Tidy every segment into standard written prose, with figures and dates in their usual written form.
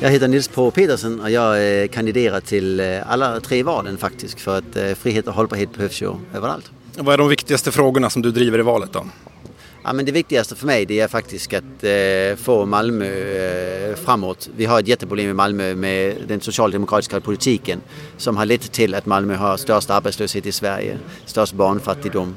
Jag heter Nils På Petersen och jag kandiderar till alla 3 valen faktiskt för att frihet och hållbarhet behövs ju överallt. Vad är de viktigaste frågorna som du driver i valet då? Ja, men det viktigaste för mig det är faktiskt att få Malmö framåt. Vi har ett jätteproblem i Malmö med den socialdemokratiska politiken som har lett till att Malmö har störst arbetslöshet i Sverige, störst barnfattigdom,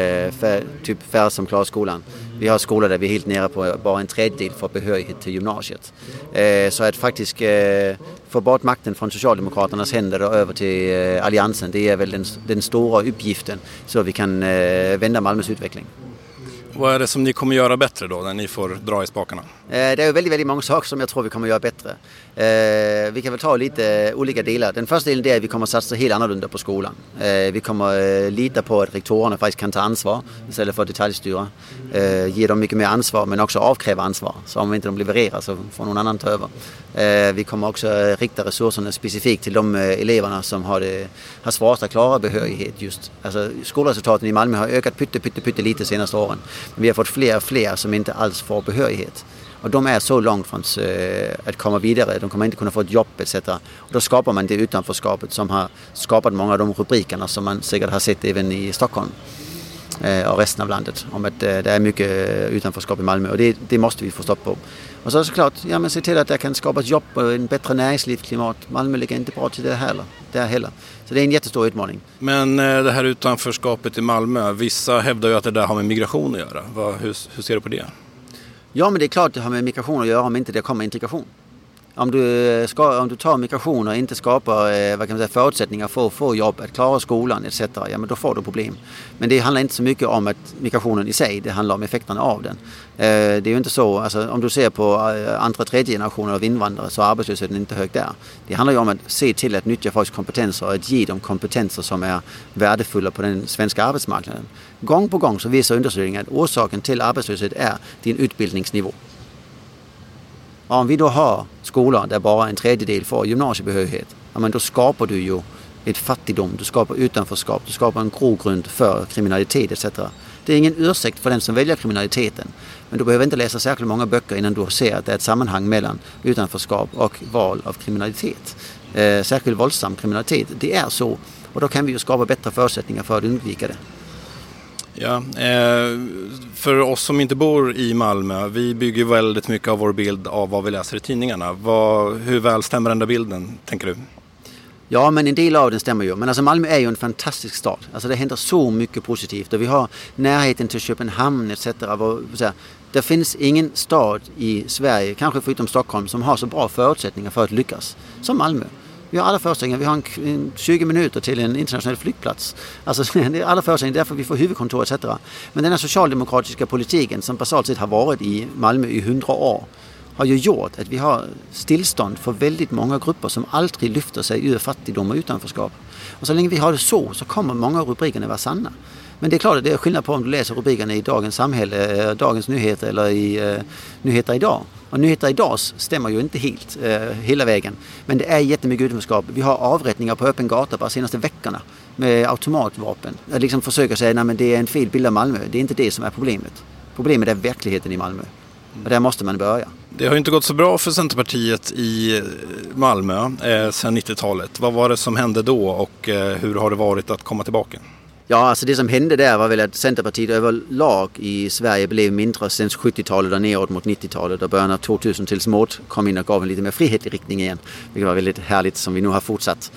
typ färre som klarar skolan. Vi har skolor där vi är helt nere på bara en tredjedel för behörighet till gymnasiet. Så att faktiskt få bort makten från Socialdemokraternas händer och över till alliansen, det är väl den stora uppgiften så vi kan vända Malmös utveckling. Vad är det som ni kommer göra bättre då när ni får dra i spakarna? Det är väldigt, väldigt många saker som jag tror vi kommer göra bättre. Vi kan väl ta lite olika delar. Den första delen är att vi kommer satsa helt annorlunda på skolan. Vi kommer lita på att rektorerna faktiskt kan ta ansvar istället för att detaljstyra. Ge dem mycket mer ansvar men också avkräva ansvar. Så om inte de levererar så får någon annan ta över. Vi kommer också rikta resurserna specifikt till de eleverna som har svårt att klara behörighet just. Alltså, skolresultaten i Malmö har ökat pytte lite de senaste åren. Men vi har fått fler som inte alls får behörighet. Och de är så långt från att komma vidare. De kommer inte kunna få ett jobb etc. Och då skapar man det utanförskapet som har skapat många av de rubrikerna som man säkert har sett även i Stockholm och resten av landet. Om att det är mycket utanförskap i Malmö och det måste vi få stopp på. Och så såklart, se till att det kan skapas jobb och en bättre näringslivsklimat. Malmö ligger inte bra till det heller. Så det är en jättestor utmaning. Men det här utanförskapet i Malmö, vissa hävdar ju att det där har med migration att göra. Hur ser du på det? Ja, men det är klart att det har med migration att göra om inte det kommer integration. Om du tar migration och inte skapar förutsättningar för att få jobb, att klara skolan etc. Ja, men då får du problem. Men det handlar inte så mycket om att migrationen i sig, det handlar om effekterna av den. Det är ju inte så, alltså, om du ser på andra, tredje generationer av invandrare så är arbetslösheten inte hög där. Det handlar ju om att se till att nyttja folks kompetenser och att ge dem kompetenser som är värdefulla på den svenska arbetsmarknaden. Gång på gång så visar undersökningar att orsaken till arbetslöshet är din utbildningsnivå. Om vi då har skolor där bara en tredjedel får gymnasiebehörighet, ja, men då skapar du ju ett fattigdom, du skapar utanförskap, du skapar en grogrund för kriminalitet etc. Det är ingen ursäkt för den som väljer kriminaliteten, men du behöver inte läsa särskilt många böcker innan du ser att det är ett sammanhang mellan utanförskap och val av kriminalitet. Särskilt våldsam kriminalitet, det är så, och då kan vi ju skapa bättre förutsättningar för att undvika det. Ja, för oss som inte bor i Malmö, vi bygger väldigt mycket av vår bild av vad vi läser i tidningarna. Hur väl stämmer den där bilden, tänker du? Ja, men en del av den stämmer ju. Men alltså Malmö är ju en fantastisk stad. Alltså det händer så mycket positivt. Och vi har närheten till Köpenhamn etc. Det finns ingen stad i Sverige, kanske förutom Stockholm, som har så bra förutsättningar för att lyckas som Malmö. Vi har alla förutsättningar. Vi har 20 minuter till en internationell flygplats. Alltså, det är alla förutsättningar därför vi får huvudkontor etc. Men den här socialdemokratiska politiken som basalt sett har varit i Malmö i 100 år har ju gjort att vi har stillstånd för väldigt många grupper som aldrig lyfter sig ur fattigdom och utanförskap. Och så länge vi har det så kommer många av rubrikerna vara sanna. Men det är klart att det är skillnad på om du läser rubrikerna i Dagens Samhälle, Dagens Nyheter eller i Nyheter idag. Och Nyheter idag stämmer ju inte helt hela vägen. Men det är jättemycket utanförskap. Vi har avrättningar på öppen gata bara senaste veckorna med automatvapen. Jag liksom försöker säga att det är en fel bild av Malmö. Det är inte det som är problemet. Problemet är verkligheten i Malmö. Och där måste man börja. Det har ju inte gått så bra för Centerpartiet i Malmö sedan 90-talet. Vad var det som hände då och hur har det varit att komma tillbaka? Ja, alltså det som hände där var väl att Centerpartiet överlag i Sverige blev mindre sen 70-talet och neråt mot 90-talet och början av 2000 tills Mård kom in och gav en lite mer frihetlig riktning igen. Vilket var väldigt härligt som vi nu har fortsatt.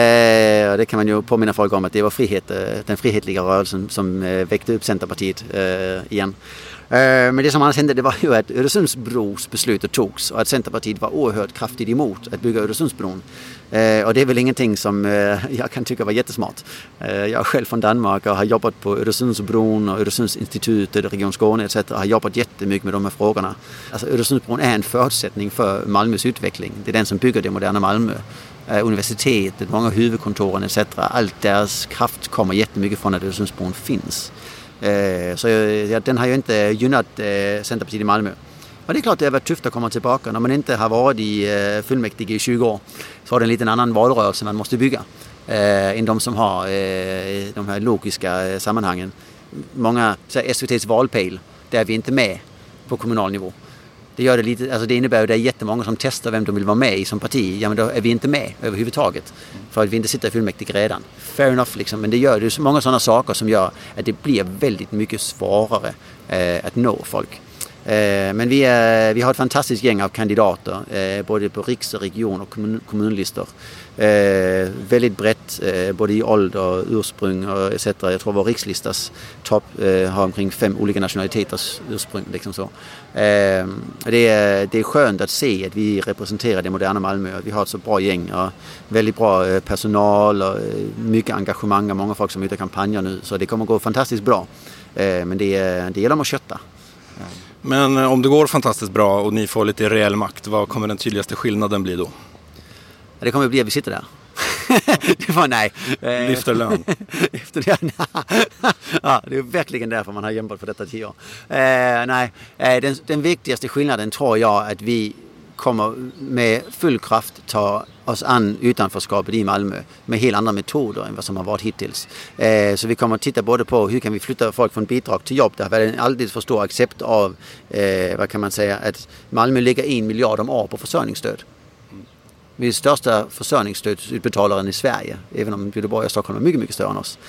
Det kan man ju påminna folk om att det var den frihetliga rörelsen som väckte upp Centerpartiet igen. Men det som annars hände det var ju att Öresundsbros beslutet togs och att Centerpartiet var oerhört kraftigt emot att bygga Öresundsbron. Och det är väl ingenting som jag kan tycka var jättesmart. Jag är själv från Danmark och har jobbat på Öresundsbron och Öresundsinstitutet, Region Skåne etc. och har jobbat jättemycket med de här frågorna. Alltså Öresundsbron är en förutsättning för Malmös utveckling. Det är den som bygger det moderna Malmö. Universitetet, många huvudkontoren etc. Allt deras kraft kommer jättemycket från att Öresundsbron finns. Så den har ju inte gynnat Centerpartiet i Malmö. Och det är klart det har varit tufft att komma tillbaka. När man inte har varit i fullmäktige i 20 år så har det en liten annan valrörelse man måste bygga än de som har de här logiska sammanhangen. Många SVT:s valpejl, där är vi inte med på kommunal nivå. Det gör det lite, alltså det innebär ju att det är jättemånga som testar vem de vill vara med i som parti. Ja, men då är vi inte med överhuvudtaget. För att vi inte sitter i fullmäktige redan. Fair enough liksom. Men det gör det så många sådana saker som gör att det blir väldigt mycket svårare att nå folk. Men vi har ett fantastiskt gäng av kandidater, både på riks-, region- och kommunlistor. Väldigt brett, både i ålder, ursprung och etc. Jag tror vår rikslistas topp har omkring 5 olika nationaliteters ursprung. Liksom så. Det är skönt att se att vi representerar det moderna Malmö. Vi har ett så bra gäng och väldigt bra personal och mycket engagemang av många folk som är ute och kampanjer nu. Så det kommer gå fantastiskt bra. Men det gäller att kötta. Men om det går fantastiskt bra och ni får lite reell makt, vad kommer den tydligaste skillnaden bli då? Det kommer att bli att vi sitter där. Det var nej. Lyfter lön. Ja, det är verkligen därför man har jobbat på detta 10 år. Den viktigaste skillnaden tror jag att vi kommer med full kraft ta oss an utanförskapet i Malmö med helt andra metoder än vad som har varit hittills. Så vi kommer att titta både på hur kan vi flytta folk från bidrag till jobb. Det har varit en alldeles för stor accept av, vad kan man säga, att Malmö ligger 1 miljard om år på försörjningsstöd. Vi är största försörjningsstödsutbetalaren i Sverige, även om Göteborg och Stockholm är mycket, mycket större än oss.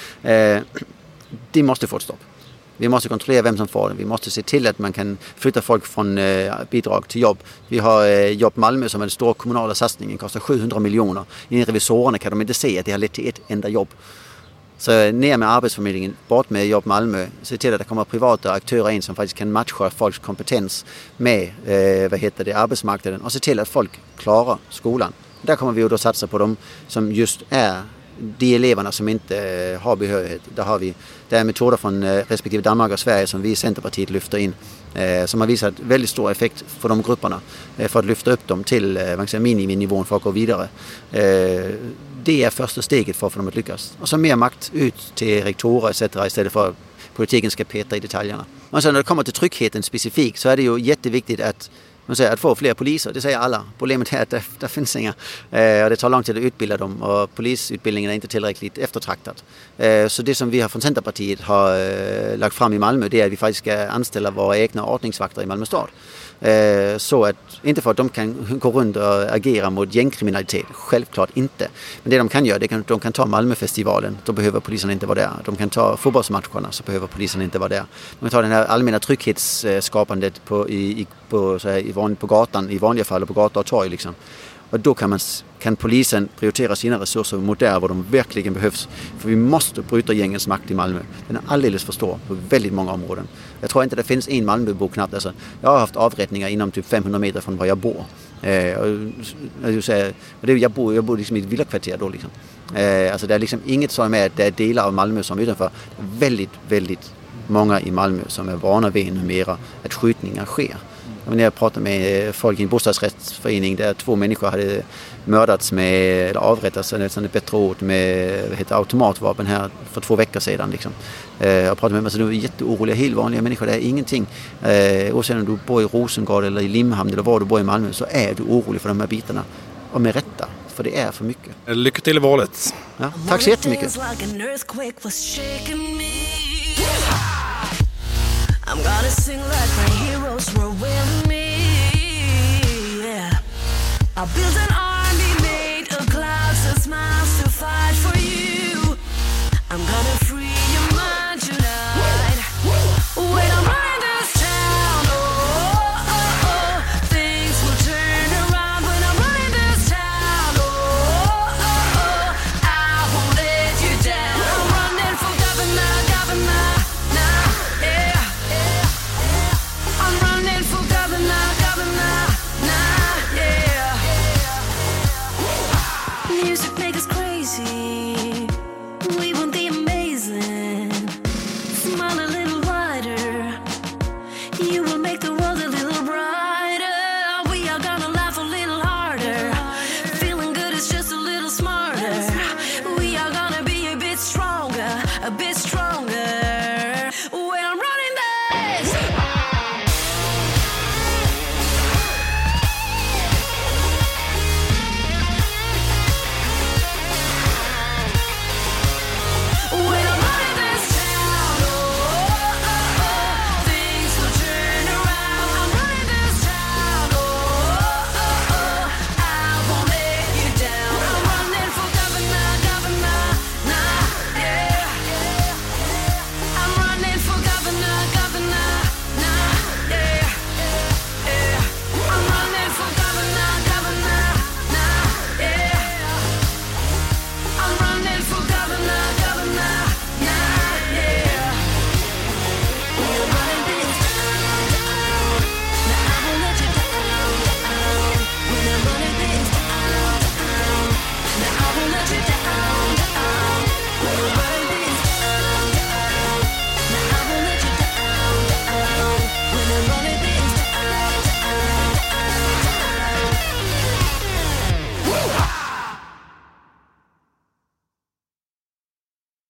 Det måste få ett stopp. Vi måste kontrollera vem som får det. Vi måste se till att man kan flytta folk från bidrag till jobb. Vi har Jobb Malmö som är en stor kommunala satsning. Kostar 700 miljoner. I revisorerna kan de inte se att det har lett till ett enda jobb. Så ner med arbetsförmedlingen, bort med Jobb Malmö. Se till att det kommer privata aktörer in som faktiskt kan matcha folks kompetens med arbetsmarknaden. Och se till att folk klarar skolan. Där kommer vi då satsa på dem som just är de eleverna som inte har behörighet. Det är metoder från respektive Danmark och Sverige som vi i Centerpartiet lyfter in. Som har visat väldigt stor effekt för de grupperna. För att lyfta upp dem till miniminivån för att gå vidare. Det är första steget för dem att lyckas. Och så mer makt ut till rektorer etc. istället för att politiken ska peta i detaljerna. Och sen när det kommer till tryggheten specifikt så är det ju jätteviktigt att få fler poliser, det säger alla. Problemet är att det finns inga. Och det tar lång tid att utbilda dem och polisutbildningen är inte tillräckligt eftertraktad. Så det som vi har från Centerpartiet har lagt fram i Malmö, det är att vi faktiskt ska anställa våra egna ordningsvakter i Malmö stad. Så att, inte för att de kan gå runt och agera mot gängkriminalitet, självklart inte. Men det de kan göra, de kan ta Malmöfestivalen, då behöver polisen inte vara där. De kan ta fotbollsmatcherna, så behöver polisen inte vara där. De kan ta den här allmänna trygghetsskapandet på gatan, i vanliga fall på gator och torg liksom. Och då kan polisen prioritera sina resurser mot där var de verkligen behövs. För vi måste bryta gängens makt i Malmö. Den är alldeles för stor på väldigt många områden. Jag tror inte det finns en Malmöbo knappt. Alltså, jag har haft avrättningar inom typ 500 meter från var jag bor. Jag bor liksom i ett villakvarter då liksom. Alltså det är liksom inget som är med att det är delar av Malmö som är utanför. Väldigt, väldigt många i Malmö som är vana vid numera att skjutningar sker. När jag pratade med folk i en bostadsrättsförening där 2 människor hade mördats eller avrättats eller ett bättre ord med automatvapen här för 2 veckor sedan. Liksom. Jag pratade med dem, så de är jätteoroliga, helt vanliga människor. Det är ingenting. Och sen om du bor i Rosengård eller i Limhamn eller var du bor i Malmö så är du orolig för de här bitarna. Och med rätta, för det är för mycket. Lycka till i valet. Ja, tack så jättemycket. I'm gonna sing like my heroes were with me. Yeah. I'll build an